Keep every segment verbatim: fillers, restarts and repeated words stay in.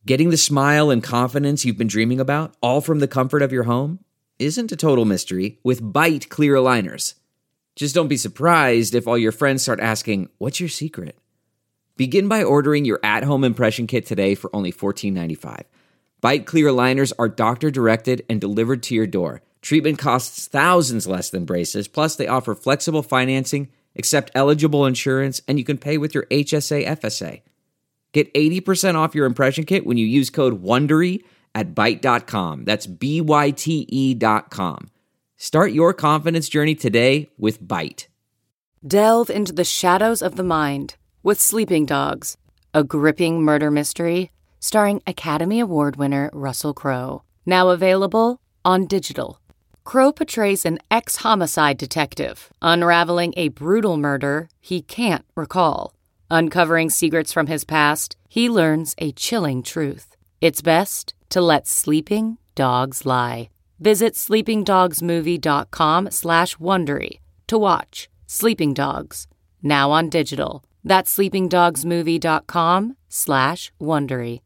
Getting the smile and confidence you've been dreaming about, all from the comfort of your home, isn't a total mystery with Byte clear aligners. Just don't be surprised if all your friends start asking, "What's your secret?" Begin by ordering your at-home impression kit today for only fourteen ninety-five. Byte clear aligners are doctor-directed and delivered to your door. Treatment costs thousands less than braces, plus they offer flexible financing, accept eligible insurance, and you can pay with your H S A F S A. Get eighty percent off your impression kit when you use code WONDERY at byte dot com. That's B Y T E dot com. Start your confidence journey today with Byte. Delve into the shadows of the mind with Sleeping Dogs, a gripping murder mystery starring Academy Award winner Russell Crowe. Now available on digital. Crowe portrays an ex-homicide detective unraveling a brutal murder he can't recall. Uncovering secrets from his past, he learns a chilling truth. It's best to let sleeping dogs lie. Visit sleepingdogsmovie.com slash Wondery to watch Sleeping Dogs, now on digital. That's sleepingdogsmovie.com slash Wondery.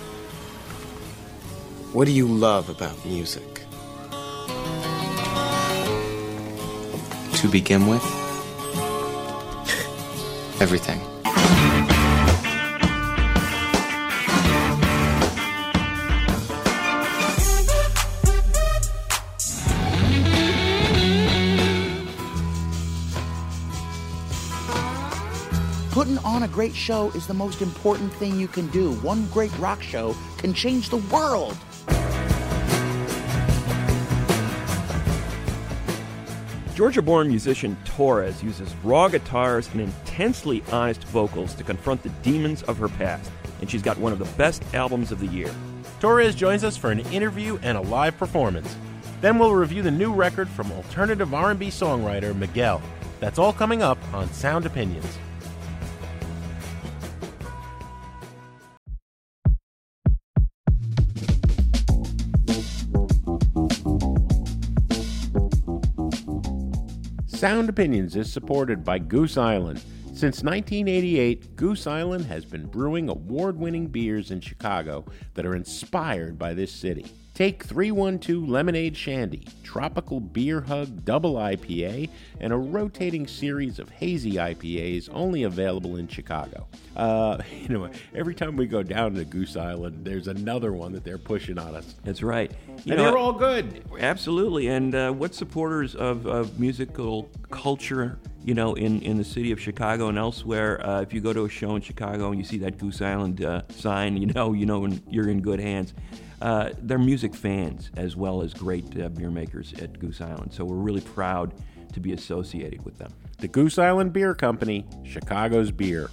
What do you love about music? To begin with, everything. Putting on a great show is the most important thing you can do. One great rock show can change the world. Georgia-born musician Torres uses raw guitars and intensely honest vocals to confront the demons of her past, and she's got one of the best albums of the year. Torres joins us for an interview and a live performance. Then we'll review the new record from alternative R and B songwriter Miguel. That's all coming up on Sound Opinions. Sound Opinions is supported by Goose Island. Since nineteen eighty-eight, Goose Island has been brewing award-winning beers in Chicago that are inspired by this city. Take three one two Lemonade Shandy, Tropical Beer Hug Double I P A, and a rotating series of hazy I P As only available in Chicago. Uh, you know, every time we go down to Goose Island, there's another one that they're pushing on us. That's right. You and know, they're all good. Absolutely. And uh, what supporters of, of musical culture, you know, in, in the city of Chicago and elsewhere, uh, if you go to a show in Chicago and you see that Goose Island uh, sign, you know, you know you're in good hands. Uh, they're music fans as well as great uh, beer makers at Goose Island. So we're really proud to be associated with them. The Goose Island Beer Company, Chicago's beer.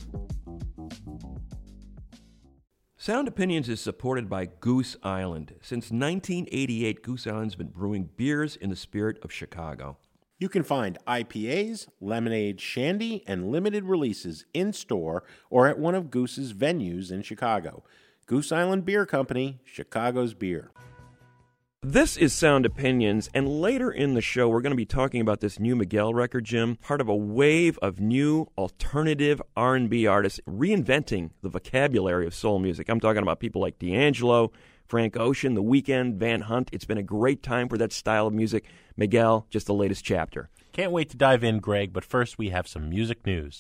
Sound Opinions is supported by Goose Island. Since nineteen eighty-eight, Goose Island's been brewing beers in the spirit of Chicago. You can find I P As, lemonade, shandy, and limited releases in-store or at one of Goose's venues in Chicago. Goose Island Beer Company, Chicago's beer. This is Sound Opinions, and later in the show, we're going to be talking about this new Miguel record, Jim, part of a wave of new alternative R and B artists reinventing the vocabulary of soul music. I'm talking about people like D'Angelo, Frank Ocean, The Weeknd, Van Hunt. It's been a great time for that style of music. Miguel, just the latest chapter. Can't wait to dive in, Greg, but first we have some music news.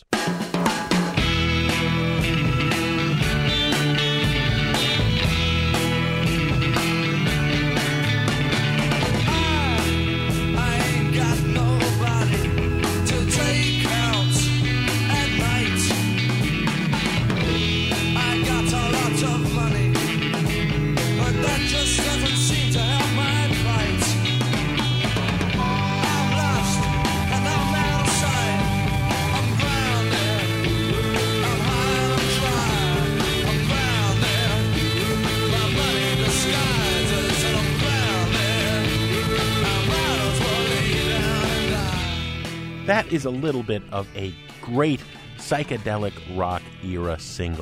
That is a little bit of a great psychedelic rock era single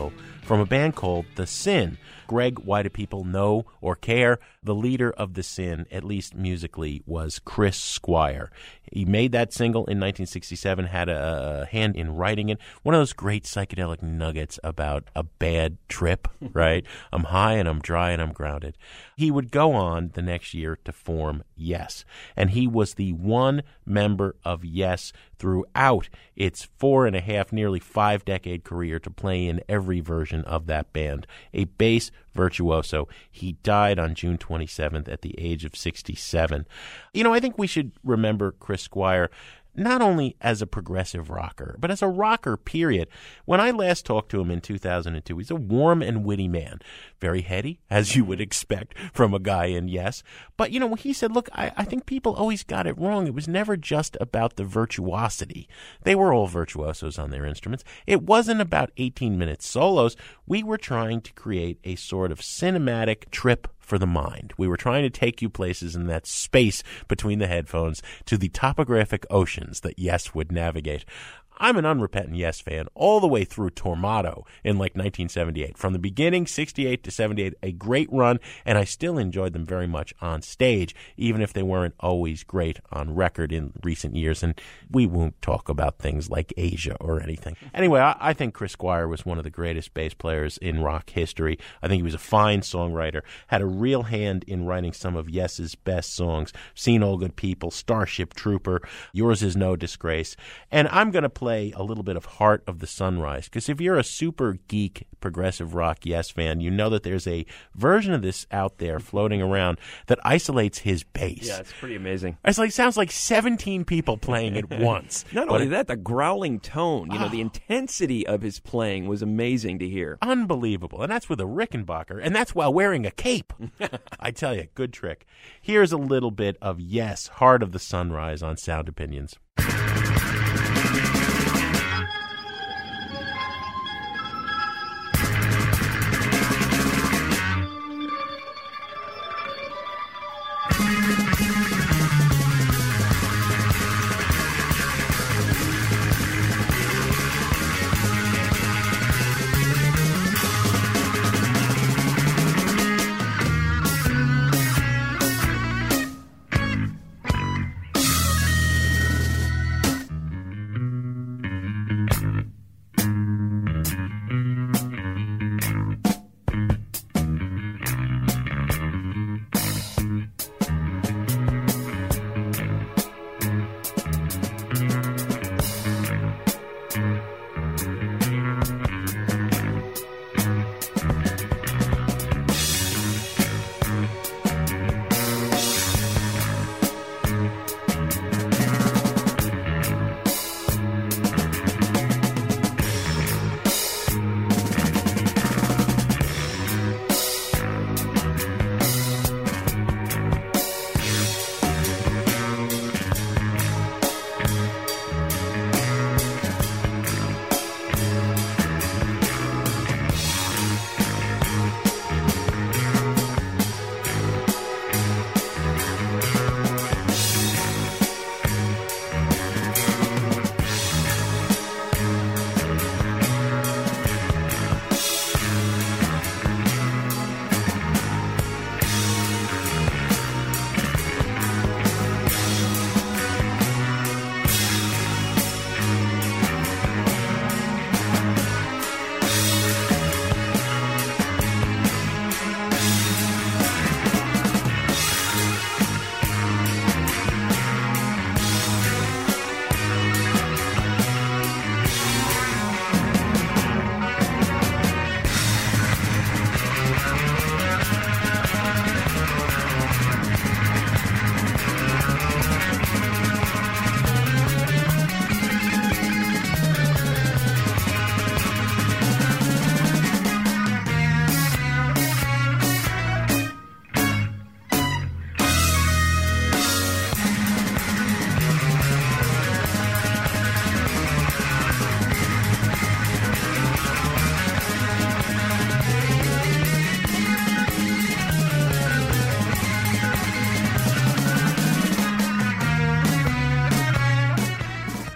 from a band called The Sin. Greg, why do people know or care? The leader of The Sin, at least musically, was Chris Squire. He made that single in nineteen sixty-seven, had a hand in writing it. One of those great psychedelic nuggets about a bad trip, right? I'm high and I'm dry and I'm grounded. He would go on the next year to form Yes, and he was the one member of Yes throughout its four and a half, nearly five-decade career to play in every version of that band. A bass virtuoso. He died on June twenty-seventh at the age of sixty-seven. You know, I think we should remember Chris Squire not only as a progressive rocker, but as a rocker, period. When I last talked to him in two thousand two, he's a warm and witty man. Very heady, as you would expect from a guy in Yes. But, you know, he said, look, I, I think people always got it wrong. It was never just about the virtuosity. They were all virtuosos on their instruments. It wasn't about eighteen-minute solos. We were trying to create a sort of cinematic trip for the mind. We were trying to take you places in that space between the headphones to the topographic oceans that Yes would navigate. I'm an unrepentant Yes fan all the way through Tormato in like nineteen seventy-eight. From the beginning, sixty-eight to seventy-eight, a great run, and I still enjoyed them very much on stage, even if they weren't always great on record in recent years. And we won't talk about things like Asia or anything. Anyway, I, I think Chris Squire was one of the greatest bass players in rock history. I think he was a fine songwriter, had a real hand in writing some of Yes's best songs. Seen All Good People, Starship Trooper, Yours Is No Disgrace. And I'm going to play play a little bit of Heart of the Sunrise, because if you're a super geek progressive rock Yes fan, you know that there's a version of this out there floating around that isolates his bass. Yeah, it's pretty amazing. It's like sounds like seventeen people playing at once. Not but only it, that, the growling tone, you know, oh, the intensity of his playing was amazing to hear. Unbelievable. And that's with a Rickenbacker, and that's while wearing a cape. I tell you, good trick. Here's a little bit of Yes, Heart of the Sunrise on Sound Opinions.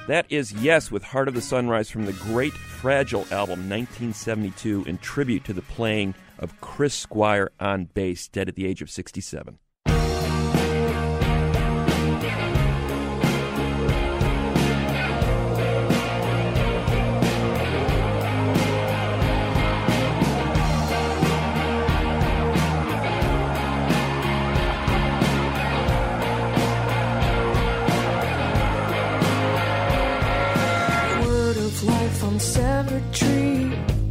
That is Yes with Heart of the Sunrise from the great Fragile album nineteen seventy-two in tribute to the playing of Chris Squire on bass, dead at the age of sixty-seven. Severed tree,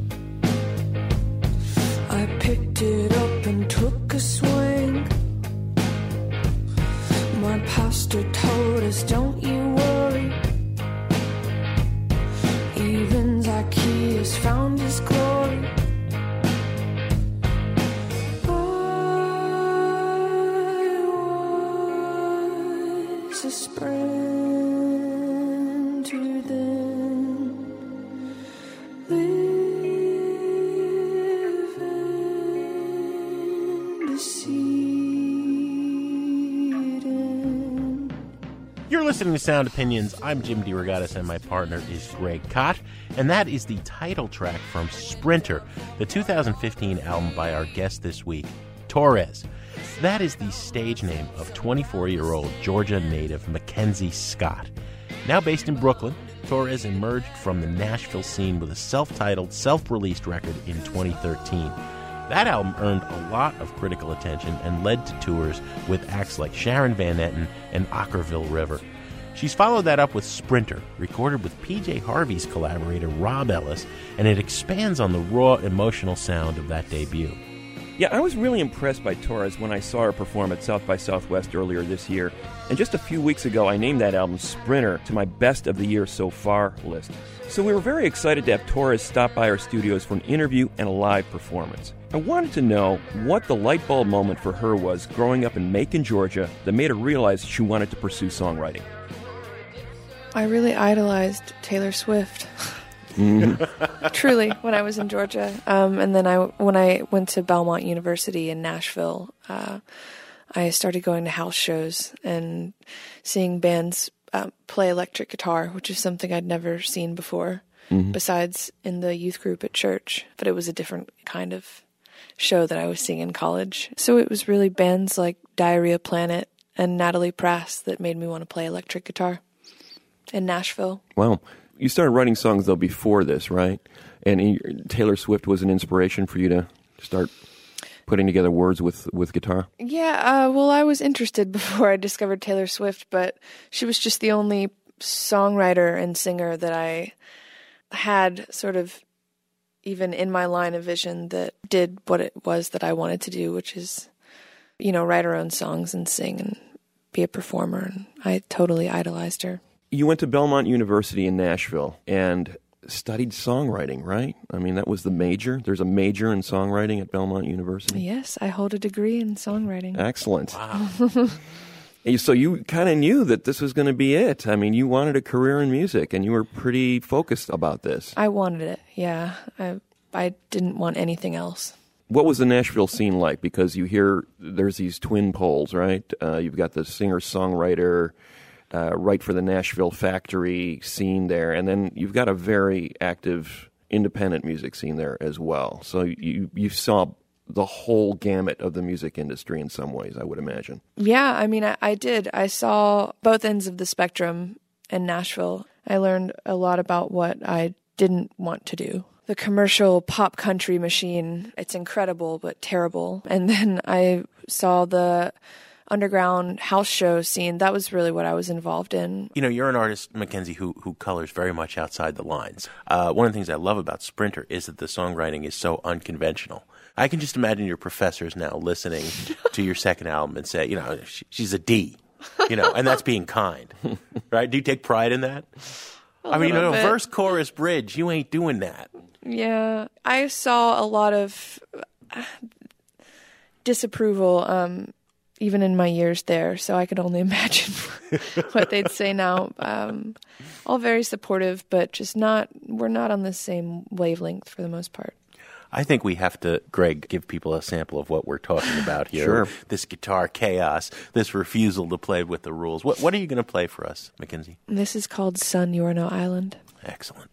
I picked it up and took a swing. My pastor told us, don't you worry, even Zacchaeus found his glory. I was a sprinter then, You're listening to Sound Opinions. I'm Jim DeRogatis, and my partner is Greg Kot. And that is the title track from Sprinter, the two thousand fifteen album by our guest this week, Torres. That is the stage name of twenty-four-year-old Georgia native Mackenzie Scott. Now based in Brooklyn, Torres emerged from the Nashville scene with a self-titled, self-released record in twenty thirteen. That album earned a lot of critical attention and led to tours with acts like Sharon Van Etten and Ockerville River. She's followed that up with Sprinter, recorded with P J Harvey's collaborator Rob Ellis, and it expands on the raw, emotional sound of that debut. Yeah, I was really impressed by Torres when I saw her perform at South by Southwest earlier this year. And just a few weeks ago, I named that album Sprinter to my Best of the Year So Far list. So we were very excited to have Torres stop by our studios for an interview and a live performance. I wanted to know what the light bulb moment for her was growing up in Macon, Georgia, that made her realize she wanted to pursue songwriting. I really idolized Taylor Swift. Mm-hmm. Truly, when I was in Georgia. Um, and then I, when I went to Belmont University in Nashville, uh, I started going to house shows and seeing bands uh, play electric guitar, which is something I'd never seen before, mm-hmm. besides in the youth group at church. But it was a different kind of show that I was seeing in college. So it was really bands like Diarrhea Planet and Natalie Prass that made me want to play electric guitar in Nashville. Wow. You started writing songs, though, before this, right? And Taylor Swift was an inspiration for you to start putting together words with, with guitar? Yeah, uh, well, I was interested before I discovered Taylor Swift, but she was just the only songwriter and singer that I had sort of even in my line of vision that did what it was that I wanted to do, which is, you know, write her own songs and sing and be a performer. And I totally idolized her. You went to Belmont University in Nashville and studied songwriting, right? I mean, that was the major. There's a major in songwriting at Belmont University? Yes, I hold a degree in songwriting. Excellent. Wow. So you kind of knew that this was going to be it. I mean, you wanted a career in music, and you were pretty focused about this. I wanted it, yeah. I I didn't want anything else. What was the Nashville scene like? Because you hear there's these twin poles, right? Uh, you've got the singer-songwriter, uh, right for the Nashville factory scene there, and then you've got a very active independent music scene there as well. So you you saw the whole gamut of the music industry in some ways, I would imagine. Yeah, I mean, I, I did. I saw both ends of the spectrum in Nashville. I learned a lot about what I didn't want to do. The commercial pop country machine, it's incredible but terrible. And then I saw the underground house show scene. That was really what I was involved in. You know, you're an artist, Mackenzie, who who colors very much outside the lines. Uh, one of the things I love about Sprinter is that the songwriting is so unconventional. I can just imagine your professors now listening to your second album and say, you know, she, she's a D, you know, and that's being kind, right? Do you take pride in that? A I mean, you know, bit. verse, chorus, bridge, you ain't doing that. Yeah, I saw a lot of disapproval, um, even in my years there, so I could only imagine what they'd say now. Um, all very supportive, but just not, we're not on the same wavelength for the most part. I think we have to, Greg, give people a sample of what we're talking about here. Sure. This guitar chaos, this refusal to play with the rules. What, what are you going to play for us, Mackenzie? This is called Sun, You Are No Island. Excellent.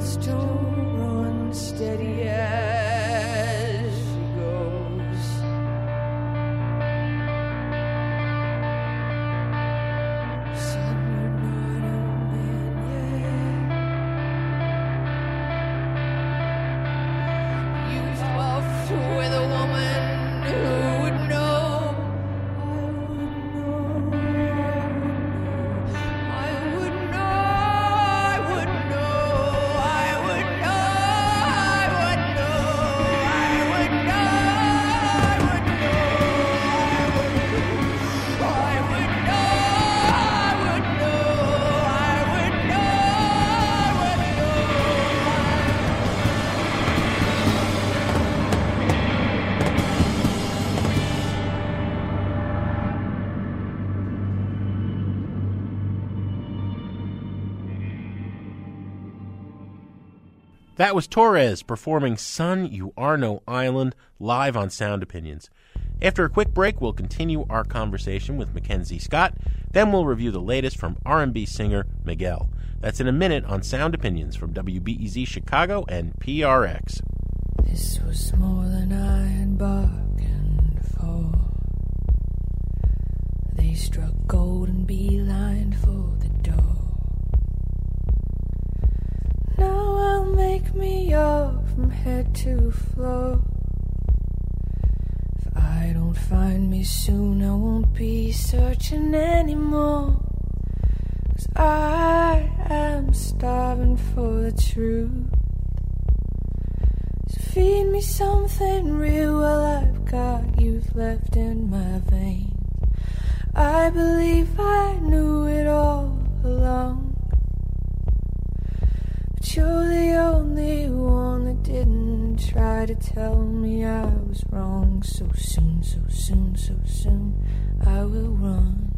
just don't run steady as she goes. Son, you're not a man yet. You fought with a woman who would know. That was Torres performing Son, You Are No Island live on Sound Opinions. After a quick break, we'll continue our conversation with Mackenzie Scott. Then we'll review the latest from R and B singer Miguel. That's in a minute on Sound Opinions from W B E Z Chicago and P R X. This was more than I had bargained for. They struck gold and beeline for the door. Now I'll make me up from head to floor. If I don't find me soon, I won't be searching anymore. 'Cause I am starving for the truth. So feed me something real while I've got youth left in my veins. I believe I knew it all along. But you're the only one that didn't try to tell me I was wrong. So soon, so soon, so soon, I will run.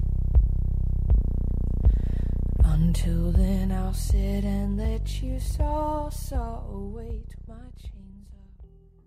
Until then, I'll sit and let you saw, saw away to my chains up.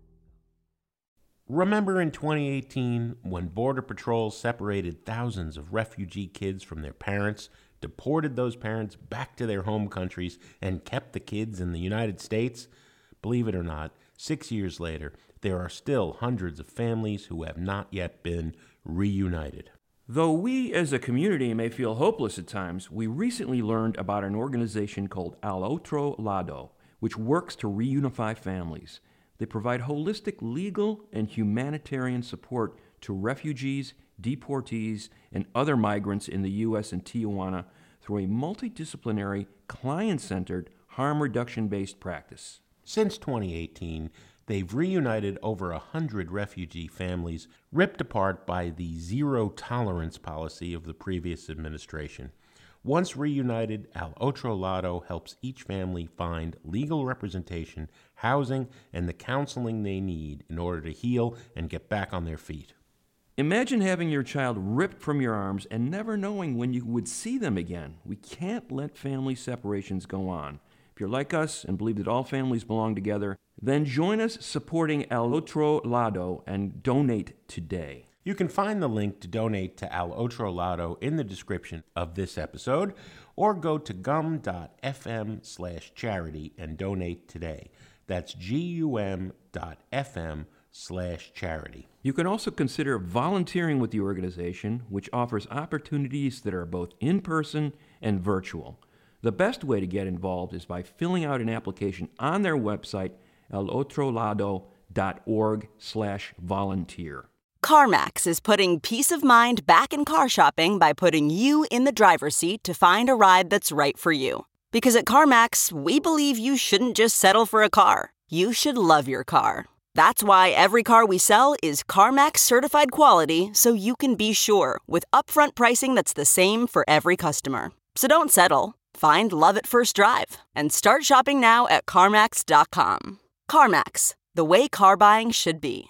Remember in twenty eighteen when Border Patrol separated thousands of refugee kids from their parents, deported those parents back to their home countries, and kept the kids in the United States? Believe it or not, six years later, there are still hundreds of families who have not yet been reunited. Though we as a community may feel hopeless at times, we recently learned about an organization called Al Otro Lado, which works to reunify families. They provide holistic legal and humanitarian support to refugees, deportees, and other migrants in the U S and Tijuana through a multidisciplinary, client-centered, harm reduction-based practice. Since twenty eighteen, they've reunited over a hundred refugee families ripped apart by the zero-tolerance policy of the previous administration. Once reunited, Al Otro Lado helps each family find legal representation, housing, and the counseling they need in order to heal and get back on their feet. Imagine having your child ripped from your arms and never knowing when you would see them again. We can't let family separations go on. If you're like us and believe that all families belong together, then join us supporting Al Otro Lado and donate today. You can find the link to donate to Al Otro Lado in the description of this episode, or go to gum.fm slash charity and donate today. That's gum.fm slash charity. You can also consider volunteering with the organization, which offers opportunities that are both in-person and virtual. The best way to get involved is by filling out an application on their website, alotrolado.org slash volunteer. CarMax is putting peace of mind back in car shopping by putting you in the driver's seat to find a ride that's right for you. Because at CarMax, we believe you shouldn't just settle for a car. You should love your car. That's why every car we sell is CarMax certified quality, so you can be sure with upfront pricing that's the same for every customer. So don't settle. Find love at first drive and start shopping now at CarMax dot com. CarMax, the way car buying should be.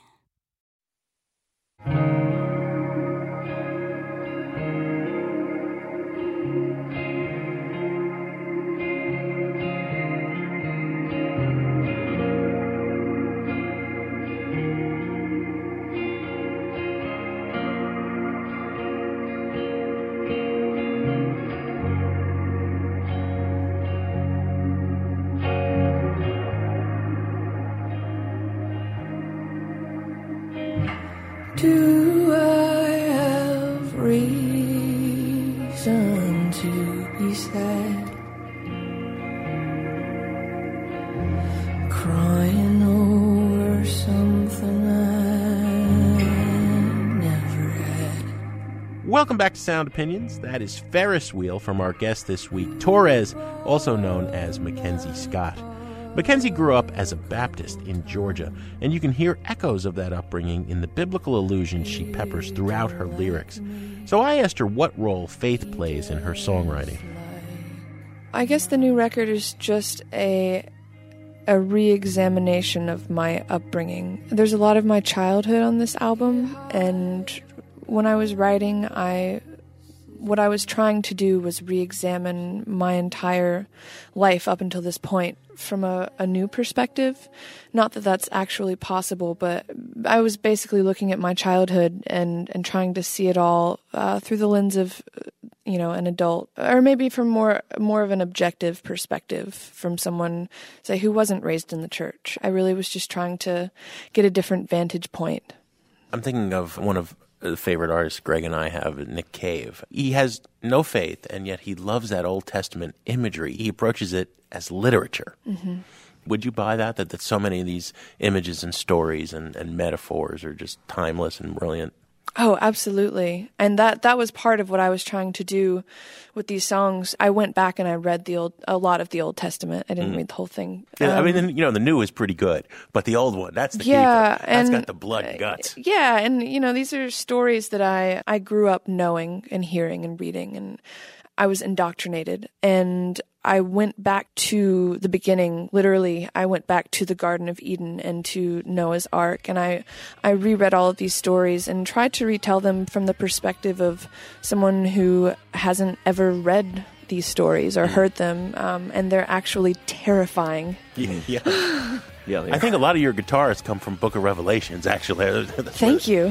Welcome back to Sound Opinions. That is Ferris Wheel from our guest this week, Torres, also known as Mackenzie Scott. Mackenzie grew up as a Baptist in Georgia, and you can hear echoes of that upbringing in the biblical allusions she peppers throughout her lyrics. So I asked her what role faith plays in her songwriting. I guess the new record is just a a re-examination of my upbringing. There's a lot of my childhood on this album, and when I was writing, I what I was trying to do was re-examine my entire life up until this point from a, a new perspective. Not that that's actually possible, but I was basically looking at my childhood and, and trying to see it all uh, through the lens of, you know, an adult, or maybe from more more of an objective perspective from someone, say, who wasn't raised in the church. I really was just trying to get a different vantage point. I'm thinking of one of the favorite artists Greg and I have, Nick Cave. He has no faith, and yet he loves that Old Testament imagery. He approaches it as literature. Mm-hmm. Would you buy that, that, that so many of these images and stories and, and metaphors are just timeless and brilliant? Oh, absolutely. And that, that was part of what I was trying to do with these songs. I went back and I read the old a lot of the Old Testament. I didn't mm. read the whole thing. Yeah, um, I mean, you know, the new is pretty good, but the old one, that's the yeah, keeper. That's and, got the blood and guts. Yeah, and, you know, these are stories that I, I grew up knowing and hearing and reading, and I was indoctrinated. And I went back to the beginning, literally. I went back to the Garden of Eden and to Noah's Ark, and I, I reread all of these stories and tried to retell them from the perspective of someone who hasn't ever read these stories or heard them, um, and they're actually terrifying. Yeah, yeah. yeah I think a lot of your guitars come from Book of Revelations, actually. Thank you.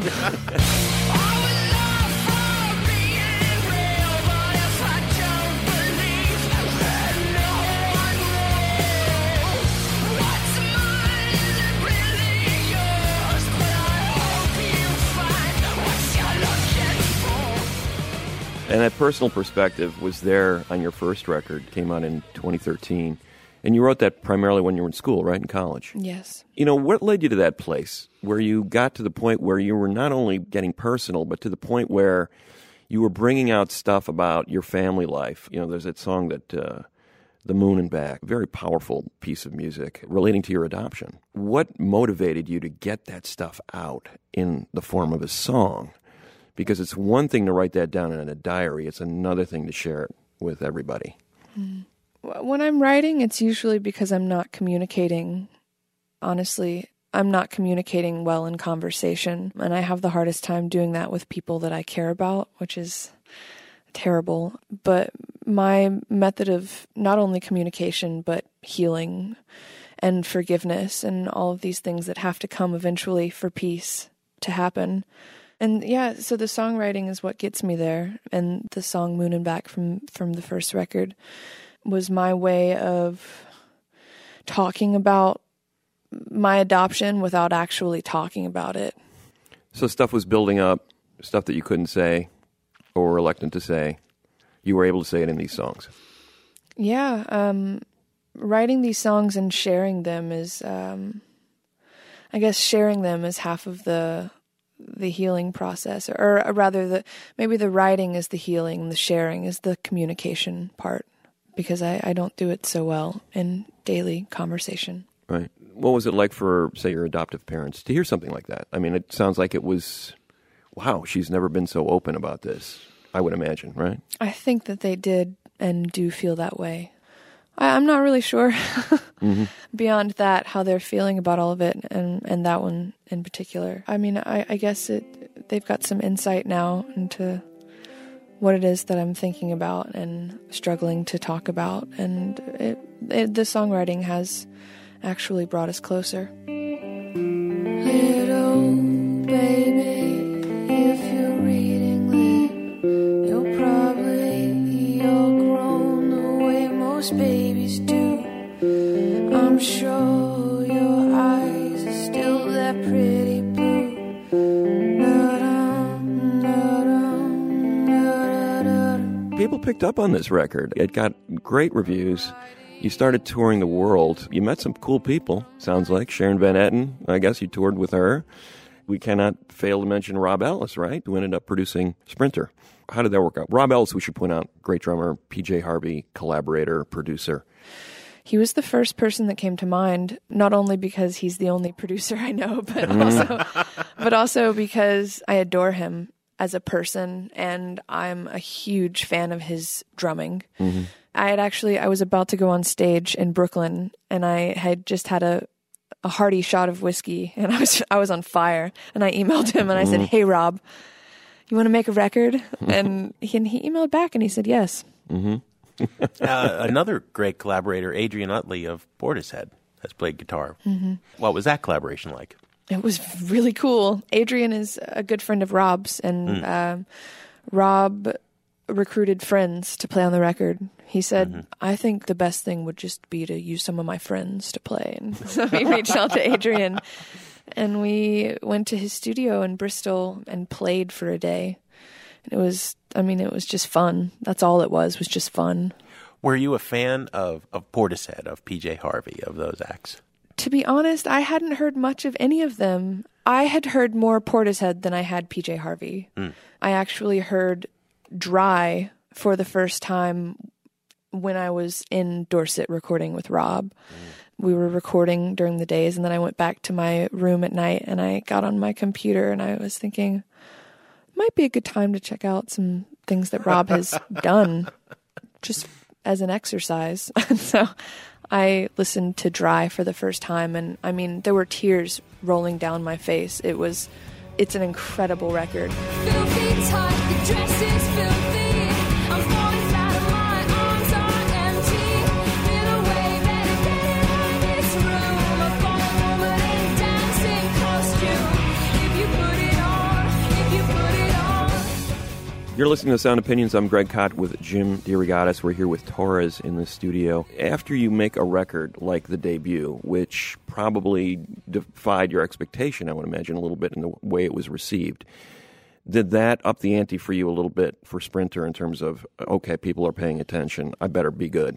And that personal perspective was there on your first record, came out in twenty thirteen. And you wrote that primarily when you were in school, right, in college? Yes. You know, what led you to that place where you got to the point where you were not only getting personal, but to the point where you were bringing out stuff about your family life? You know, there's that song that, uh, The Moon and Back, very powerful piece of music relating to your adoption. What motivated you to get that stuff out in the form of a song? Because it's one thing to write that down in a diary. It's another thing to share it with everybody. Mm. When I'm writing, it's usually because I'm not communicating. Honestly, I'm not communicating well in conversation. And I have the hardest time doing that with people that I care about, which is terrible. But my method of not only communication, but healing and forgiveness and all of these things that have to come eventually for peace to happen. And yeah, so the songwriting is what gets me there. And the song Moon and Back from, from the first record was my way of talking about my adoption without actually talking about it. So stuff was building up, stuff that you couldn't say or were reluctant to say. You were able to say it in these songs. Yeah, um, writing these songs and sharing them is, um, I guess sharing them is half of the the healing process, or, or rather, the maybe the writing is the healing, the sharing is the communication part, because I, I don't do it so well in daily conversation. Right. What was it like for, say, your adoptive parents to hear something like that? I mean, it sounds like it was, wow, she's never been so open about this, I would imagine, right? I think that they did and do feel that way. I, I'm not really sure mm-hmm. beyond that how they're feeling about all of it, and, and that one in particular. I mean, I, I guess it they've got some insight now into what it is that I'm thinking about and struggling to talk about, and it, it, the songwriting has actually brought us closer. Little baby, if you're reading it, you're probably all grown the way most babies do. I'm sure your eyes are still that pretty blue. People picked up on this record. It got great reviews. You started touring the world. You met some cool people, sounds like. Sharon Van Etten, I guess you toured with her. We cannot fail to mention Rob Ellis, right, who ended up producing Sprinter. How did that work out? Rob Ellis, we should point out, great drummer, P J Harvey, collaborator, producer. He was the first person that came to mind, not only because he's the only producer I know, but also, but also because I adore him as a person, and I'm a huge fan of his drumming. Mm-hmm. I had actually, I was about to go on stage in Brooklyn, and I had just had a, a hearty shot of whiskey, and I was I was on fire, and I emailed him, and I said, "Hey, Rob, you want to make a record?" And he, and he emailed back, and he said yes. Mm-hmm. uh, another great collaborator, Adrian Utley of Portishead, has played guitar. Mm-hmm. What was that collaboration like? It was really cool. Adrian is a good friend of Rob's, and mm. um, Rob recruited friends to play on the record. He said, mm-hmm. I think the best thing would just be to use some of my friends to play. And so he reached out to Adrian, and we went to his studio in Bristol and played for a day. It was, I mean, it was just fun. That's all it was, was just fun. Were you a fan of, of Portishead, of P J Harvey, of those acts? To be honest, I hadn't heard much of any of them. I had heard more Portishead than I had P J Harvey. Mm. I actually heard Dry for the first time when I was in Dorset recording with Rob. Mm. We were recording during the days, and then I went back to my room at night, and I got on my computer, and I was thinking, might be a good time to check out some things that Rob has done just as an exercise. So I listened to Dry for the first time, and I mean, there were tears rolling down my face. It was, it's an incredible record. Filthy tight, the dress is filthy. I'm falling flat and my arms are empty. In a way better get it out of this room. A fallen woman in dancing costume. If you put it on, if you put it on. You're listening to Sound Opinions. I'm Greg Kot with Jim DeRogatis. We're here with Torres in the studio. After you make a record like the debut, which probably defied your expectation, I would imagine, a little bit in the way it was received, did that up the ante for you a little bit for Sprinter in terms of, okay, people are paying attention, I better be good?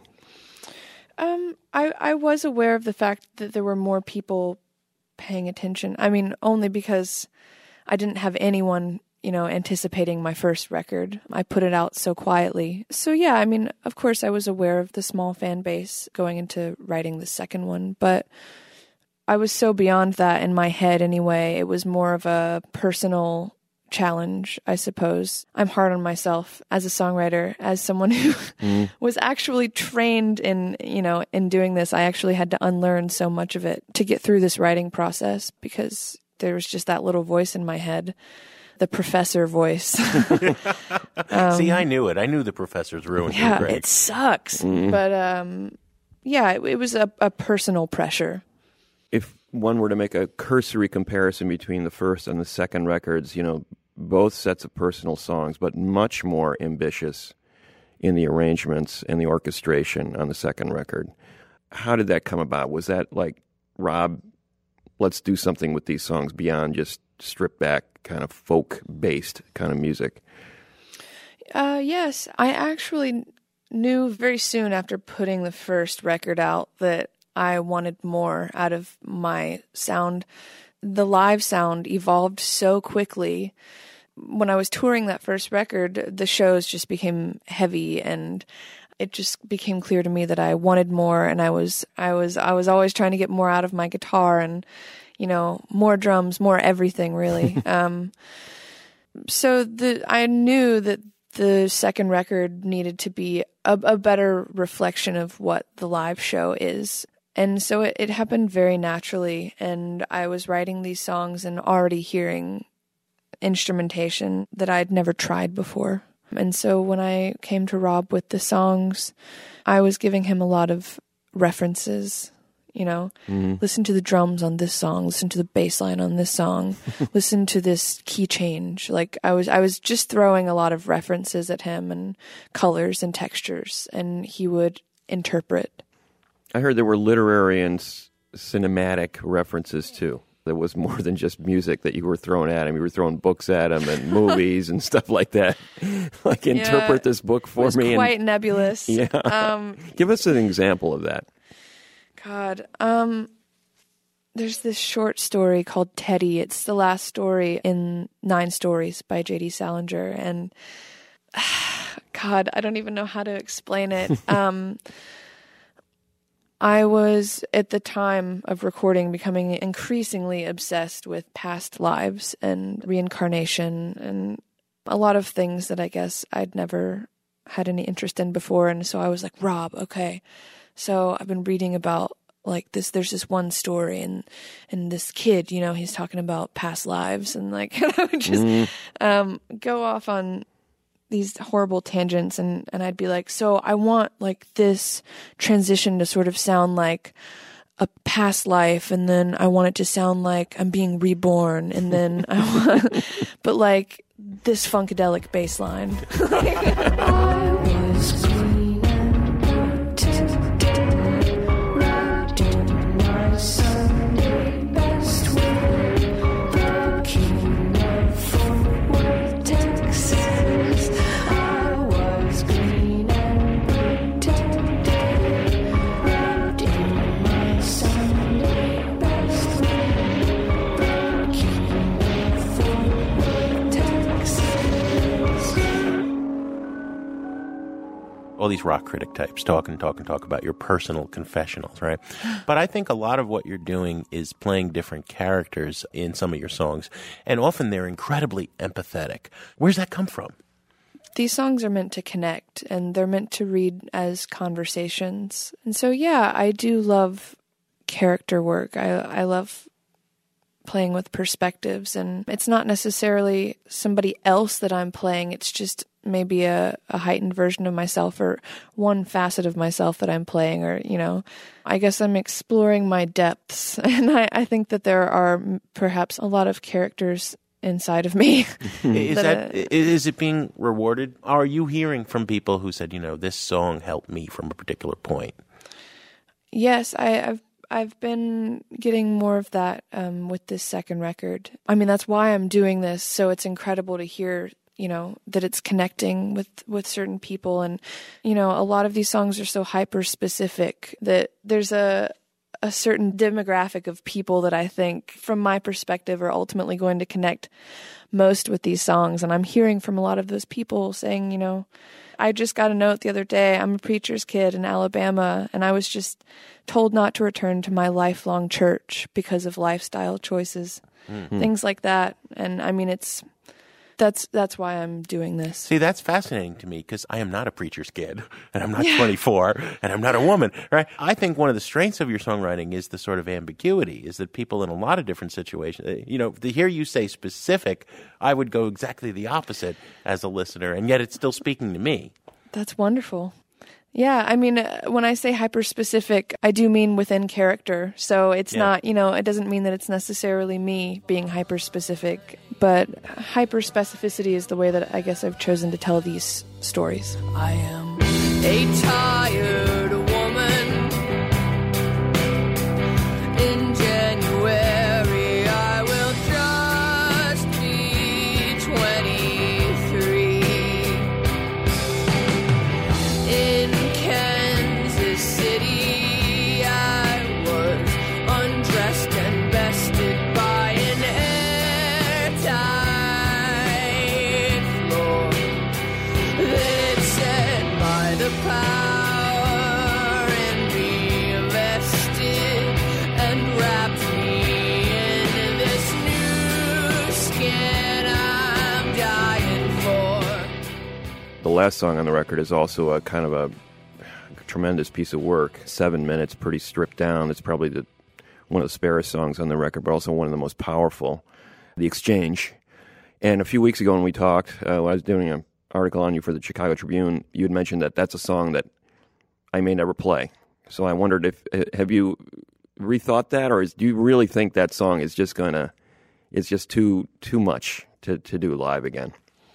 Um, I, I was aware of the fact that there were more people paying attention. I mean, only because I didn't have anyone, you know, anticipating my first record. I put it out so quietly. So yeah, I mean, of course I was aware of the small fan base going into writing the second one, but I was so beyond that in my head anyway. It was more of a personal challenge, I suppose. I'm hard on myself as a songwriter, as someone who mm. was actually trained in, you know, in doing this. I actually had to unlearn so much of it to get through this writing process because there was just that little voice in my head. The professor voice. um, See, I knew it. I knew the professor's ruined. Yeah, Greg. It sucks. Mm. But um, yeah, it, it was a, a personal pressure. If one were to make a cursory comparison between the first and the second records, you know, both sets of personal songs, but much more ambitious in the arrangements and the orchestration on the second record. How did that come about? Was that like, Rob, let's do something with these songs beyond just stripped back kind of folk-based kind of music? Uh, yes, I actually knew very soon after putting the first record out that I wanted more out of my sound. The live sound evolved so quickly. When I was touring that first record, the shows just became heavy, and it just became clear to me that I wanted more, and I was I was I was always trying to get more out of my guitar, and you know, more drums, more everything, really. um, so the I knew that the second record needed to be a, a better reflection of what the live show is. And so it, it happened very naturally, and I was writing these songs and already hearing instrumentation that I'd never tried before. And so when I came to Rob with the songs, I was giving him a lot of references. You know, mm-hmm. Listen to the drums on this song, listen to the bass line on this song, listen to this key change. Like I was, I was just throwing a lot of references at him and colors and textures, and he would interpret. I heard there were literary and s- cinematic references too. There was more than just music that you were throwing at him. You were throwing books at him and movies and stuff like that. Like, yeah, interpret this book for it was me. Quite and, nebulous. Yeah. Um, Give us an example of that. God. Um, there's this short story called Teddy. It's the last story in Nine Stories by J D Salinger. And God, I don't even know how to explain it. Um, I was, at the time of recording, becoming increasingly obsessed with past lives and reincarnation and a lot of things that I guess I'd never had any interest in before. And so I was like, Rob, okay. So I've been reading about like this, there's this one story and, and this kid, you know, he's talking about past lives and like, and I would just, mm. um, go off on these horrible tangents and, and I'd be like, so I want like this transition to sort of sound like a past life. And then I want it to sound like I'm being reborn. And then I want, but like this funkadelic bass line. I was green and today, wrapped in my Sunday best with the king of Fort Worth, Texas. I was green and today, wrapped in my Sunday best with the king of Fort Worth, Texas. All these rock critic types talk and talk and talk about your personal confessionals, right? But I think a lot of what you're doing is playing different characters in some of your songs, and often they're incredibly empathetic. Where's that come from? These songs are meant to connect, and they're meant to read as conversations. And so, yeah, I do love character work. I, I love playing with perspectives, and it's not necessarily somebody else that I'm playing. It's just maybe a, a heightened version of myself or one facet of myself that I'm playing, or, you know, I guess I'm exploring my depths. And I, I think that there are perhaps a lot of characters inside of me. Is that, that, uh, is it being rewarded? Are you hearing from people who said, you know, this song helped me from a particular point? Yes, I, I've I've been getting more of that um, with this second record. I mean, that's why I'm doing this. So it's incredible to hear, you know, that it's connecting with, with certain people. And, you know, a lot of these songs are so hyper specific that there's a, a certain demographic of people that I think, from my perspective, are ultimately going to connect most with these songs. And I'm hearing from a lot of those people saying, you know, I just got a note the other day. I'm a preacher's kid in Alabama, and I was just told not to return to my lifelong church because of lifestyle choices, mm-hmm. things like that. And I mean, it's that's that's why I'm doing this. See, that's fascinating to me because I am not a preacher's kid, and I'm not yeah. twenty-four, and I'm not a woman, right? I think one of the strengths of your songwriting is the sort of ambiguity, is that people in a lot of different situations, you know, to hear you say specific, I would go exactly the opposite as a listener, and yet it's still speaking to me. That's wonderful. Yeah, I mean, uh, when I say hyper-specific, I do mean within character. So it's yeah. not, you know, it doesn't mean that it's necessarily me being hyper-specific, but hyper-specificity is the way that I guess I've chosen to tell these stories. I am a tired woman. In January, I will just be twenty-three. In Kansas City, I was undressed and bested by an airtight floor. Then it said, by the power in me vested, and wrapped me in this new skin I'm dying for. The last song on the record is also a kind of a tremendous piece of work. Seven minutes, pretty stripped down. It's probably the one of the sparest songs on the record, but also one of the most powerful. The Exchange. And a few weeks ago when we talked, uh, when I was doing an article on you for the Chicago Tribune, you had mentioned that that's a song that I may never play. So I wondered if, have you rethought that, or is, do you really think that song is just gonna, it's just too too much to, to do live again?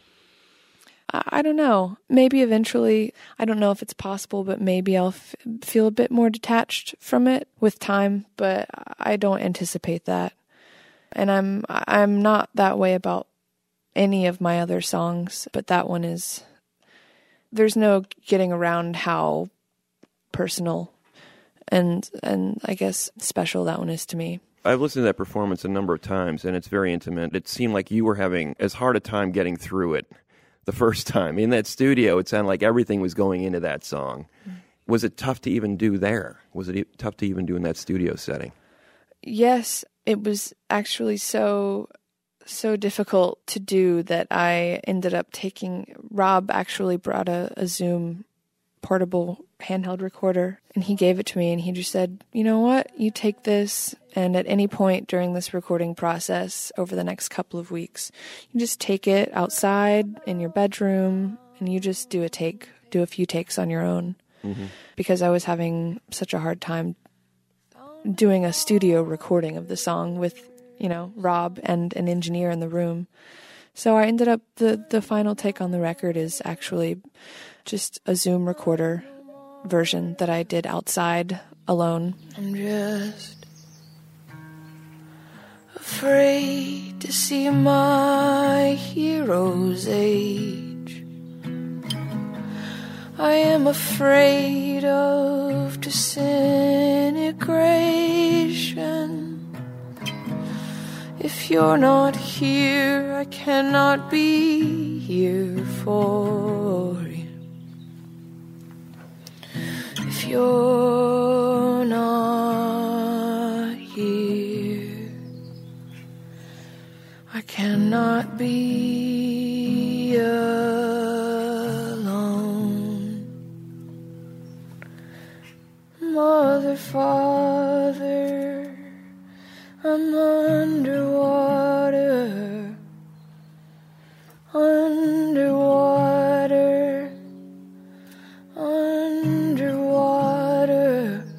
I don't know. Maybe eventually, I don't know if it's possible, but maybe I'll f- feel a bit more detached from it with time, but I don't anticipate that. And I'm I'm not that way about any of my other songs, but that one is, there's no getting around how personal and and I guess special that one is to me. I've listened to that performance a number of times, and it's very intimate. It seemed like you were having as hard a time getting through it the first time. In that studio, it sounded like everything was going into that song. Mm. Was it tough to even do there? Was it e- tough to even do in that studio setting? Yes, it was actually so so difficult to do that I ended up taking, Rob actually brought a, a Zoom portable handheld recorder, and he gave it to me, and he just said, you know what, you take this, and at any point during this recording process over the next couple of weeks, you just take it outside in your bedroom, and you just do a take, do a few takes on your own. Mm-hmm. Because I was having such a hard time doing a studio recording of the song with, you know, Rob and an engineer in the room. So I ended up, the, the final take on the record is actually just a Zoom recorder version that I did outside alone. I'm just afraid to see my hero's age. I am afraid of disintegration. If you're not here, I cannot be here for you. If you're not here, I cannot be alone. Mother, Father, I'm underwater, underwater, underwater.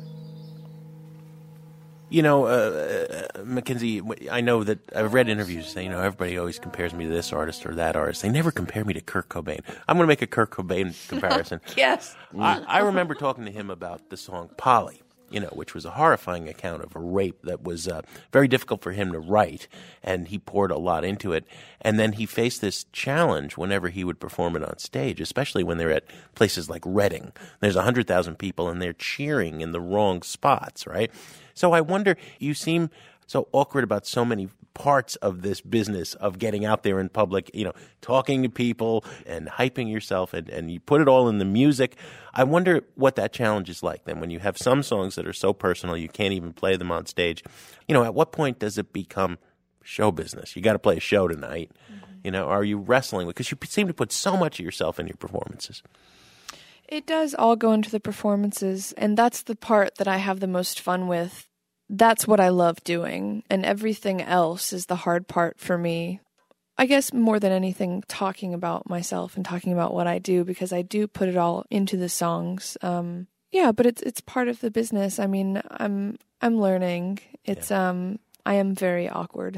You know, uh, uh, Mackenzie, I know that I've read interviews saying, you know, everybody always compares me to this artist or that artist. They never compare me to Kurt Cobain. I'm going to make a Kurt Cobain comparison. Yes. I, I remember talking to him about the song Polly, you know, which was a horrifying account of a rape that was uh, very difficult for him to write, and he poured a lot into it. And then he faced this challenge whenever he would perform it on stage, especially when they're at places like Reading. There's one hundred thousand people, and they're cheering in the wrong spots, right? So I wonder, you seem so awkward about so many parts of this business of getting out there in public, you know, talking to people and hyping yourself, and, and you put it all in the music. I wonder what that challenge is like then when you have some songs that are so personal you can't even play them on stage. You know, at what point does it become show business? You got to play a show tonight. Mm-hmm. You know, are you wrestling with, because you seem to put so much of yourself in your performances. It does all go into the performances, and that's the part that I have the most fun with. That's what I love doing, and everything else is the hard part for me. I guess more than anything, talking about myself and talking about what I do, because I do put it all into the songs. Um, yeah, but it's it's part of the business. I mean, I'm I'm learning. It's yeah. um I am very awkward.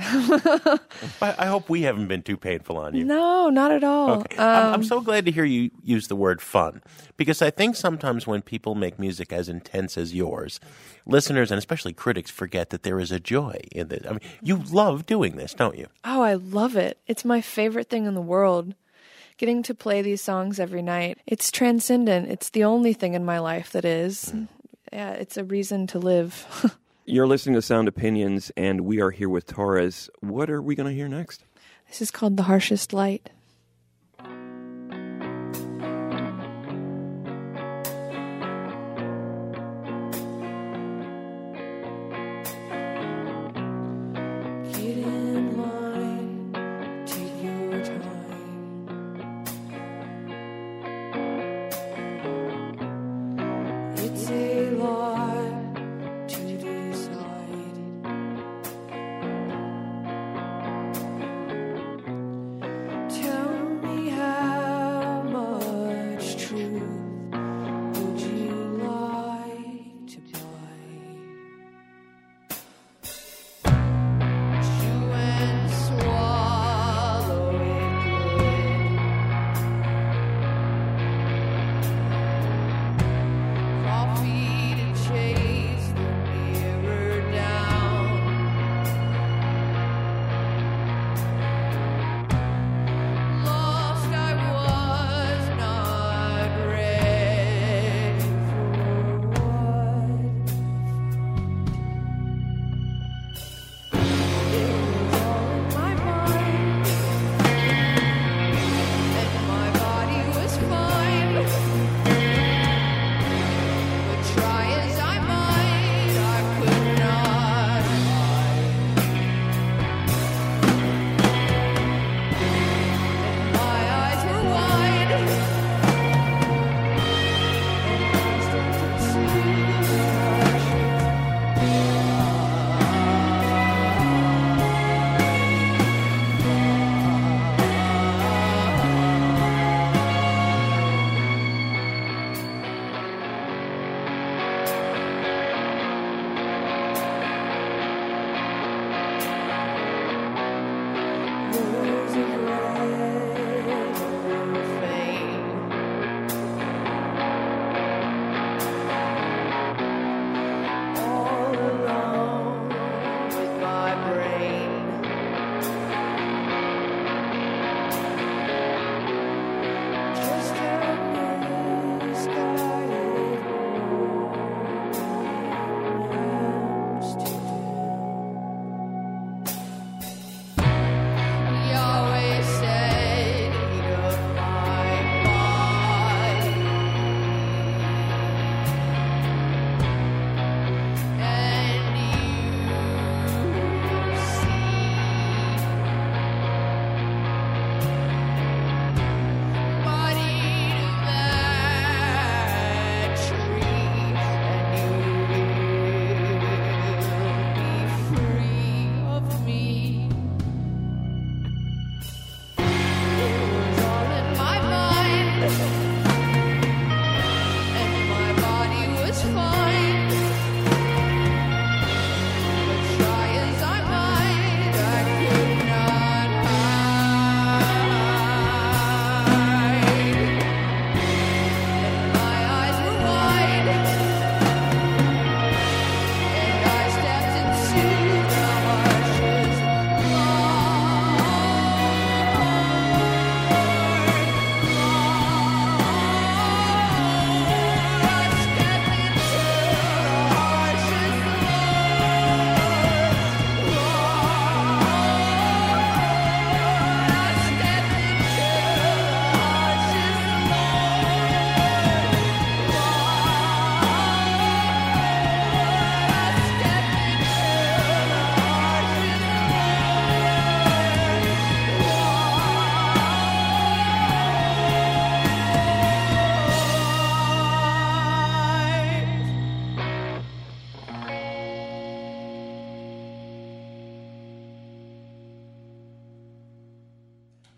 I hope we haven't been too painful on you. No, not at all. Okay. Um, I'm, I'm so glad to hear you use the word fun, because I think sometimes when people make music as intense as yours, listeners and especially critics forget that there is a joy in this. I mean, you love doing this, don't you? Oh, I love it. It's my favorite thing in the world. Getting to play these songs every night. It's transcendent. It's the only thing in my life that is. Mm. Yeah, it's a reason to live. You're listening to Sound Opinions, and we are here with Torres. What are we going to hear next? This is called The Harshest Light. Tell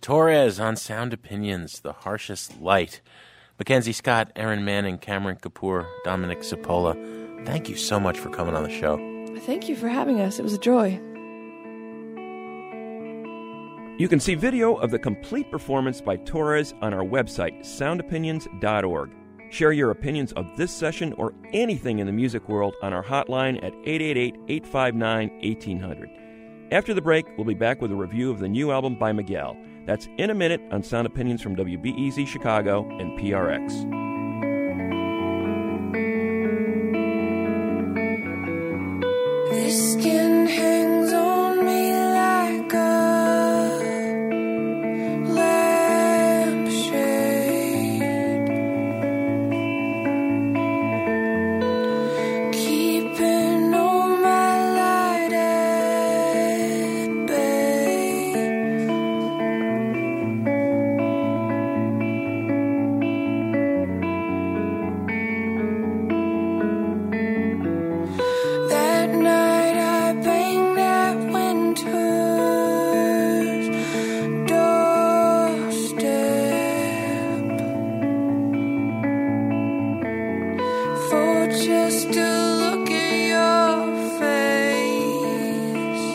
Torres on Sound Opinions, The Harshest Light. Mackenzie Scott, Aaron Manning, Cameron Kapoor, Dominic Cipolla, thank you so much for coming on the show. Thank you for having us. It was a joy. You can see video of the complete performance by Torres on our website, sound opinions dot org. Share your opinions of this session or anything in the music world on our hotline at eight eight eight, eight five nine, one eight zero zero. After the break, we'll be back with a review of the new album by Miguel. That's in a minute on Sound Opinions from W B E Z Chicago and P R X. This skin hangs on me like a lampshade, keeping all my light at bay. That night I banged at winter's doorstep for just to look at your face.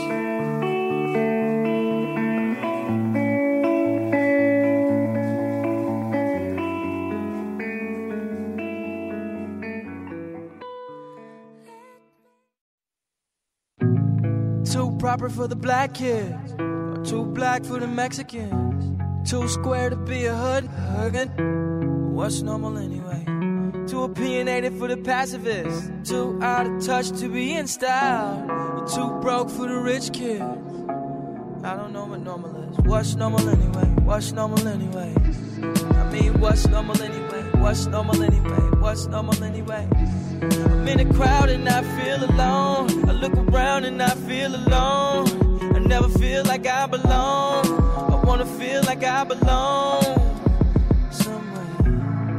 Too proper for the black kids, or too black for the Mexicans. Too square to be a hood hooligan. What's normal anyway? Too opinionated for the pacifists. Too out of touch to be in style. Or too broke for the rich kids. I don't know what normal is. What's normal anyway? What's normal anyway? I mean, what's normal anyway? What's normal anyway? What's normal anyway? I'm in a crowd and I feel alone. I look around and I feel alone. I never feel like I belong. I wanna feel like I belong somewhere.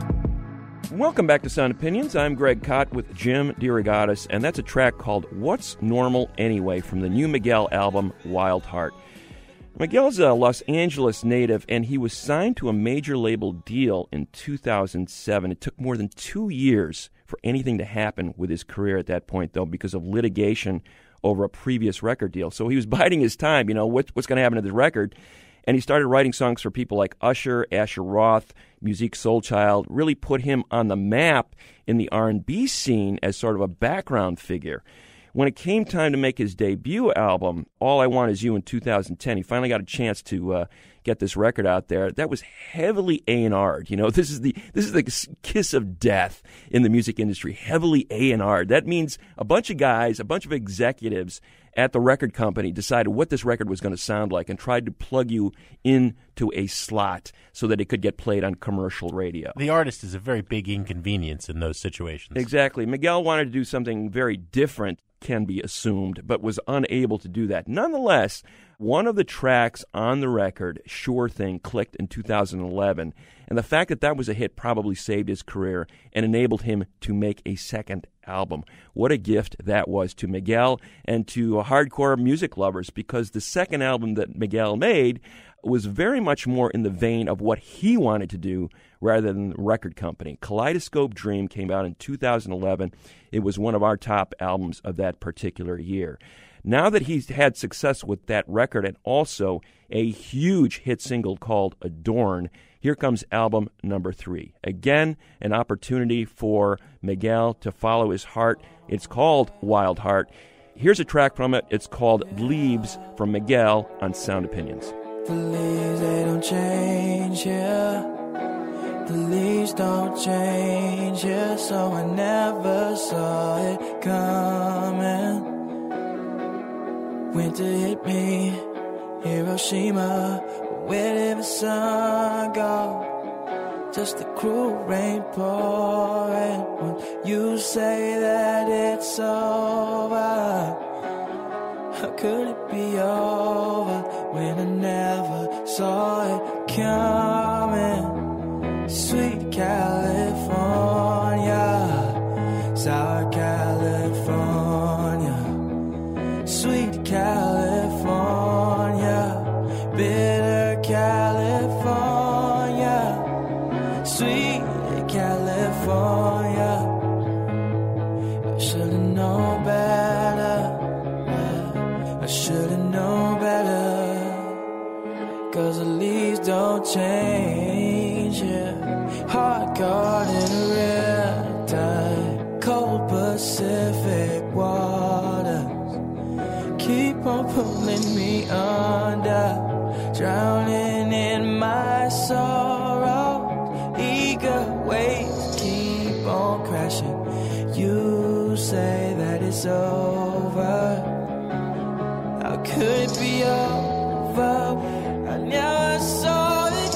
Welcome back to Sound Opinions. I'm Greg Kot with Jim DeRogatis, and that's a track called What's Normal Anyway from the new Miguel album, Wild Heart. Miguel's a Los Angeles native, and he was signed to a major label deal in two thousand seven. It took more than two years for anything to happen with his career at that point, though, because of litigation over a previous record deal. So he was biding his time, you know, what, what's going to happen to the record? And he started writing songs for people like Usher, Asher Roth, Musique Soulchild, really put him on the map in the R and B scene as sort of a background figure. When it came time to make his debut album, All I Want Is You, in two thousand ten, he finally got a chance to uh, get this record out there. That was heavily A and R'd. You know, this is the this is the kiss of death in the music industry, heavily A and R'd. That means a bunch of guys, a bunch of executives at the record company decided what this record was going to sound like and tried to plug you into a slot so that it could get played on commercial radio. The artist is a very big inconvenience in those situations. Exactly. Miguel wanted to do something very different, can be assumed, but was unable to do that. Nonetheless, one of the tracks on the record, Sure Thing, clicked in two thousand eleven, and the fact that that was a hit probably saved his career and enabled him to make a second album. What a gift that was to Miguel and to hardcore music lovers, because the second album that Miguel made was very much more in the vein of what he wanted to do rather than the record company. Kaleidoscope Dream came out in two thousand eleven. It was one of our top albums of that particular year. Now that he's had success with that record and also a huge hit single called Adorn, here comes album number three. Again, an opportunity for Miguel to follow his heart. It's called Wild Heart. Here's a track from it. It's called Leaves from Miguel on Sound Opinions. The leaves, they don't change here. The leaves don't change here, so I never saw it coming. Winter hit me, Hiroshima. Where did the sun go? Just the cruel rain pouring. When you say that it's over, how could it be over when I never saw it coming? Sweet California, sour California, sweet California, bitter California. I should've known better. I should've known better. Cause the leaves don't change, yeah. Heart caught in a riptide, cold Pacific waters keep on pulling me under, drowning in my sorrow. Eager waves keep on crashing. You say that it's over. How could it be over? I never saw it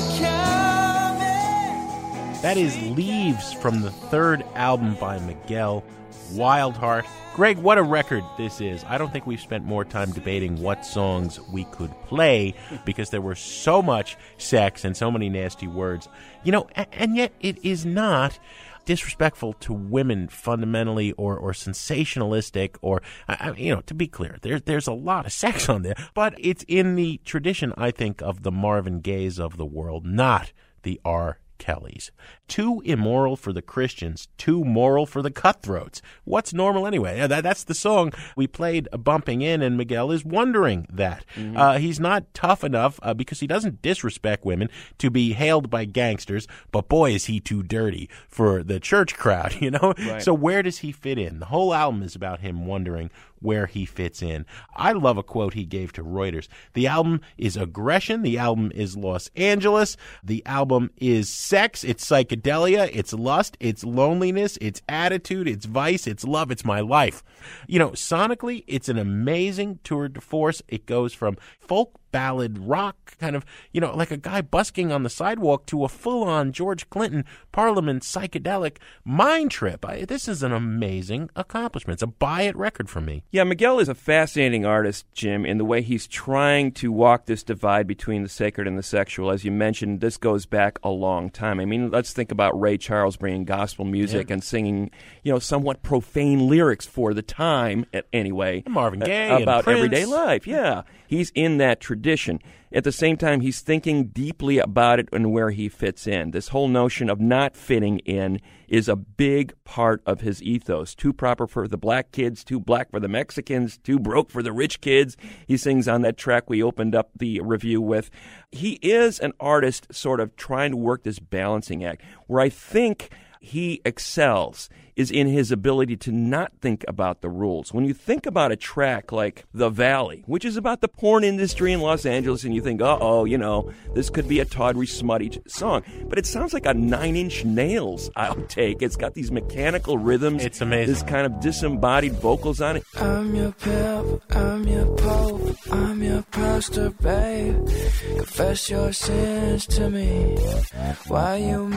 coming. That is Leaves from the third album by Miguel, Wild Heart. Greg, what a record this is. I don't think we've spent more time debating what songs we could play because there were so much sex and so many nasty words. You know, and, and yet it is not disrespectful to women fundamentally or, or sensationalistic or, uh, you know, to be clear, there, there's a lot of sex on there, but it's in the tradition, I think, of the Marvin Gayes of the world, not the R. Kellys. Too immoral for the Christians, too moral for the cutthroats. What's normal anyway? That, that's the song we played uh, bumping in, and Miguel is wondering that. Mm-hmm. Uh, he's not tough enough uh, because he doesn't disrespect women to be hailed by gangsters, but boy, is he too dirty for the church crowd, you know? Right. So where does he fit in? The whole album is about him wondering where he fits in. I love a quote he gave to Reuters. The album is aggression. The album is Los Angeles. The album is sex. It's psychedelia. It's lust. It's loneliness. It's attitude. It's vice. It's love. It's my life. You know, sonically, it's an amazing tour de force. It goes from folk ballad rock, kind of, you know, like a guy busking on the sidewalk, to a full-on George Clinton Parliament psychedelic mind trip. I, this is an amazing accomplishment. It's a buy-it record for me. Yeah, Miguel is a fascinating artist, Jim, in the way he's trying to walk this divide between the sacred and the sexual. As you mentioned, this goes back a long time. I mean, let's think about Ray Charles bringing gospel music yeah. and singing, you know, somewhat profane lyrics for the time, anyway. Marvin Gaye uh, about and everyday life. Yeah, he's in that tradition. At the same time, he's thinking deeply about it and where he fits in. This whole notion of not fitting in is a big part of his ethos. Too proper for the black kids, too black for the Mexicans, too broke for the rich kids. He sings on that track we opened up the review with. He is an artist sort of trying to work this balancing act, where I think he excels is in his ability to not think about the rules. When you think about a track like The Valley, which is about the porn industry in Los Angeles, and you think, uh-oh, you know, this could be a tawdry, smutty song. But it sounds like a Nine Inch Nails outtake. It's got these mechanical rhythms. It's amazing. This kind of disembodied vocals on it. I'm your pimp, I'm your pope, I'm your pastor, babe. Confess your sins to me while you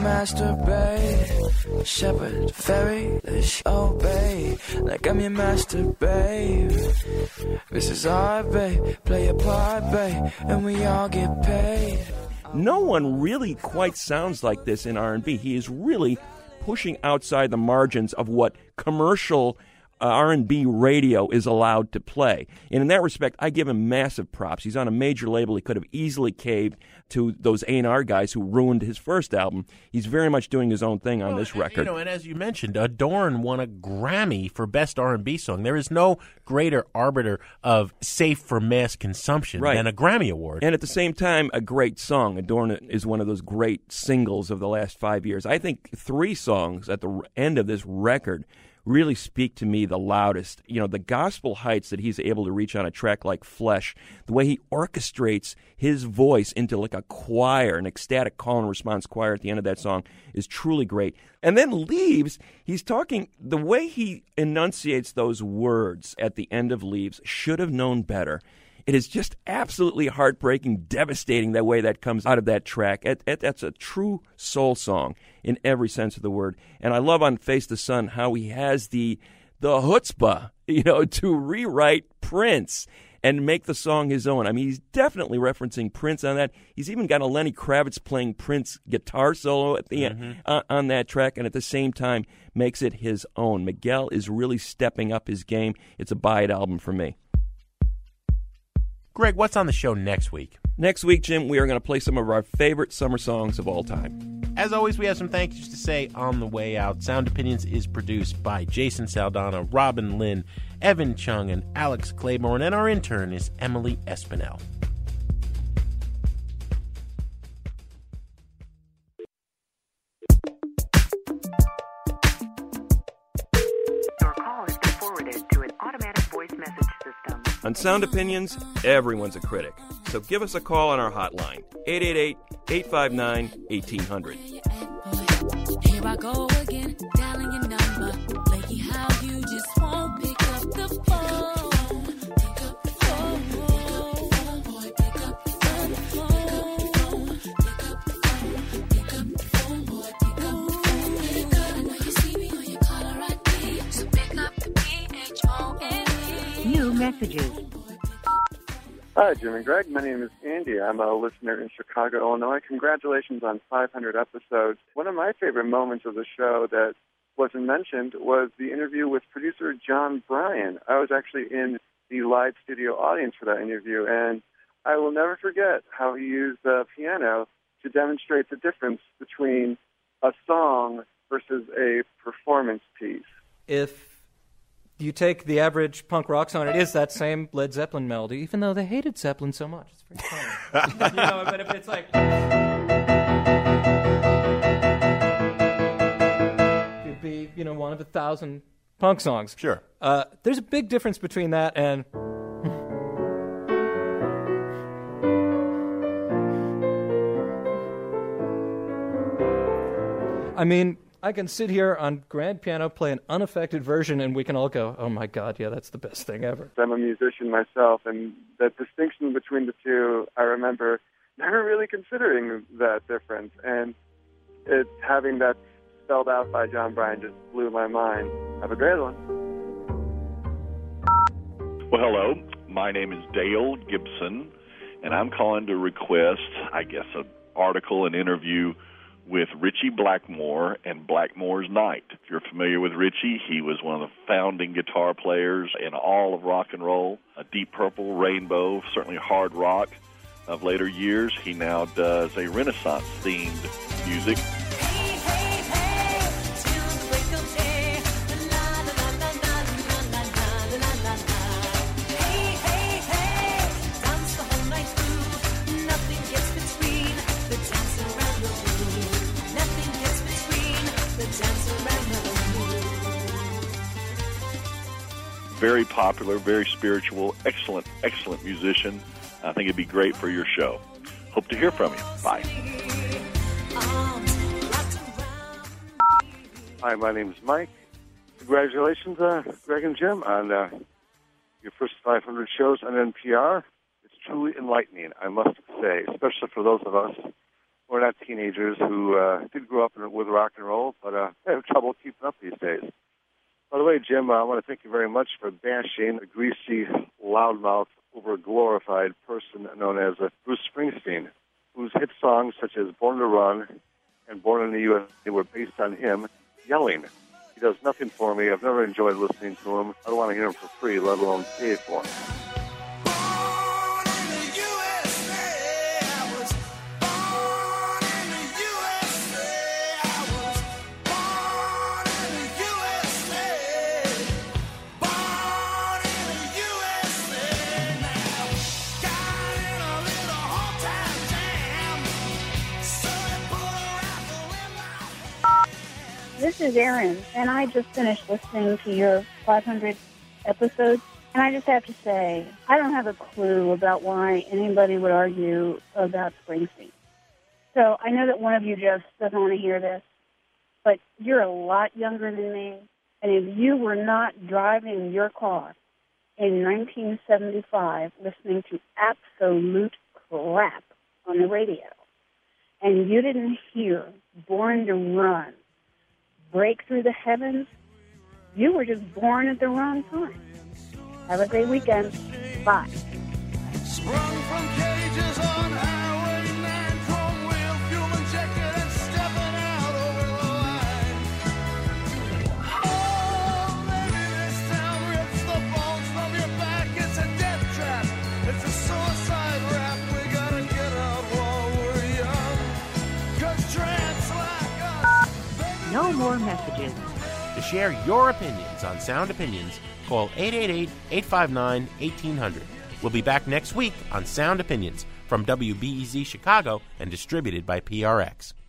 masturbate. Shepherd, fairy, let's obey, like I'm your master, babe. This is our babe, play a part, babe, and we all get paid. No one really quite sounds like this in R and B. He is really pushing outside the margins of what commercial uh, R and B radio is allowed to play. And in that respect, I give him massive props. He's on a major label. He could have easily caved to those A and R guys who ruined his first album. He's very much doing his own thing on well, this record. You know, and as you mentioned, Adorn won a Grammy for Best R and B Song. There is no greater arbiter of safe for mass consumption right. than a Grammy Award. And at the same time, a great song. Adorn is one of those great singles of the last five years. I think three songs at the end of this record really speak to me the loudest. You know, the gospel heights that he's able to reach on a track like Flesh, the way he orchestrates his voice into like a choir, an ecstatic call and response choir at the end of that song is truly great. And then Leaves, he's talking, the way he enunciates those words at the end of Leaves, should have known better. It is just absolutely heartbreaking, devastating that way that comes out of that track. It, it, that's a true soul song in every sense of the word. And I love on Face the Sun how he has the the chutzpah, you know, to rewrite Prince and make the song his own. I mean, he's definitely referencing Prince on that. He's even got a Lenny Kravitz playing Prince guitar solo at the mm-hmm. end uh, on that track, and at the same time makes it his own. Miguel is really stepping up his game. It's a buy-it album for me. Greg, what's on the show next week? Next week, Jim, we are going to play some of our favorite summer songs of all time. As always, we have some thank yous to say on the way out. Sound Opinions is produced by Jason Saldana, Robin Lynn, Evan Chung, and Alex Claiborne, and our intern is Emily Espinel. Your call has been forwarded to an automatic voice message system. On Sound Opinions, everyone's a critic. So give us a call on our hotline, eight eight eight, eight five nine, one eight zero zero. Here I go again, dialing your number. Flaky how you just won't pick up the phone. Pick up the phone. Boy, pick up the phone. Pick up the phone. Pick up the phone, boy, pick up the phone. Pick up. I know you see me on your caller I D. So pick up the P H O N E. New messages. Hi, Jim and Greg. My name is Andy. I'm a listener in Chicago, Illinois. Congratulations on five hundred episodes. One of my favorite moments of the show that wasn't mentioned was the interview with producer John Bryan. I was actually in the live studio audience for that interview, and I will never forget how he used the piano to demonstrate the difference between a song versus a performance piece. If you take the average punk rock song, it is that same Led Zeppelin melody, even though they hated Zeppelin so much. It's pretty funny. You know, but if it's like... It'd be, you know, one of a thousand punk songs. Sure. Uh, there's a big difference between that and... I mean... I can sit here on grand piano, play an unaffected version, and we can all go, oh, my God, yeah, that's the best thing ever. I'm a musician myself, and that distinction between the two, I remember never really considering that difference. And it, having that spelled out by John Bryan just blew my mind. Have a great one. Well, hello. My name is Dale Gibson, and I'm calling to request, I guess, an article, an interview with Ritchie Blackmore and Blackmore's Night. If you're familiar with Ritchie, he was one of the founding guitar players in all of rock and roll, a Deep Purple, Rainbow, certainly hard rock of later years. He now does a Renaissance-themed music. Very popular, very spiritual, excellent, excellent musician. I think it'd be great for your show. Hope to hear from you. Bye. Hi, my name is Mike. Congratulations, uh, Greg and Jim, on uh, your first five hundred shows on N P R. It's truly enlightening, I must say, especially for those of us who are not teenagers who uh, did grow up with rock and roll, but uh, have trouble keeping up these days. By the way, Jim, uh, I want to thank you very much for bashing a greasy, loudmouth, over-glorified person known as uh, Bruce Springsteen, whose hit songs such as Born to Run and Born in the U S A were based on him yelling. He does nothing for me. I've never enjoyed listening to him. I don't want to hear him for free, let alone pay for him. This is Erin, and I just finished listening to your five hundred episodes, and I just have to say, I don't have a clue about why anybody would argue about Springsteen. So I know that one of you just doesn't want to hear this, but you're a lot younger than me, and if you were not driving your car in nineteen seventy-five listening to absolute crap on the radio, and you didn't hear Born to Run break through the heavens, you were just born at the wrong time. Have a great weekend. Bye. Sprung from cages on Highway nine, chrome wheel, fuel injected, and stepping out over the line. Oh, baby, this town rips the bones from your back. It's a death trap. It's a suicide rap. We gotta get out while we're young. 'Cause trans life more messages. To share your opinions on Sound Opinions, call eight eight eight, eight five nine, one eight zero zero. We'll be back next week on Sound Opinions from W B E Z Chicago and distributed by P R X.